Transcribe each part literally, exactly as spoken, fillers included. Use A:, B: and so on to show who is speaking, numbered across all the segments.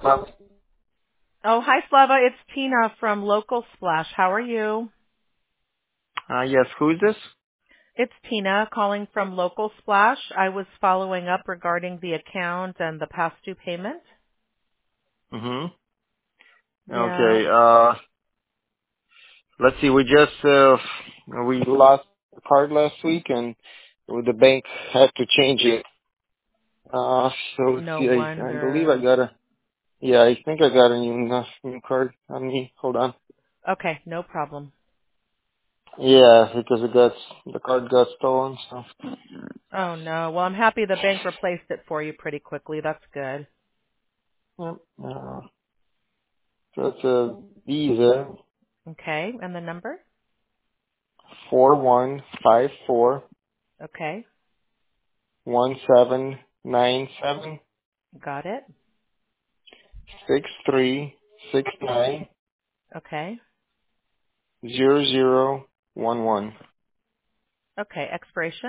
A: Uh,
B: Oh, hi, Slava. It's Tina from Local Splash. How are you?
A: uh, yes, who is this?
B: It's Tina calling from Local Splash. I was following up regarding the account and the past due payment.
A: Mm-hmm.
B: Yeah.
A: Okay, uh, let's see, we just, uh, we lost the card last week and the bank had to change it. Uh, so let's
B: No
A: see, I, I believe I
B: wonder.
A: got a, yeah, I think I got a new, uh, new card on me. Hold on.
B: Okay, no problem.
A: Yeah, because it got, the card got stolen, so.
B: Oh, no. Well, I'm happy the bank replaced it for you pretty quickly. That's good.
A: Yep. Uh, so it's a Visa
B: Okay, and the number?
A: four one five four
B: Okay,
A: one seven nine seven
B: got it.
A: six three six nine
B: Okay.
A: zero zero one one.
B: Okay, expiration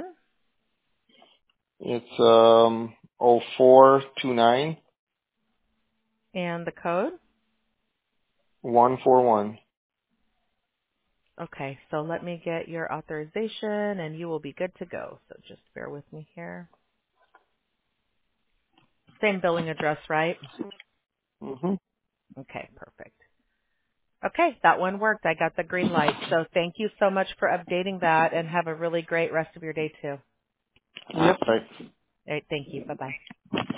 A: It's um oh four two nine
B: and the code?
A: one four one.
B: Okay, so let me get your authorization and you will be good to go. So just bear with me here. Same billing address, right?
A: Mhm.
B: Okay, perfect. Okay, that one worked. I got the green light. So thank you so much for updating that and have a really great rest of your day too.
A: Yep. Right.
B: All right, thank you. Bye-bye.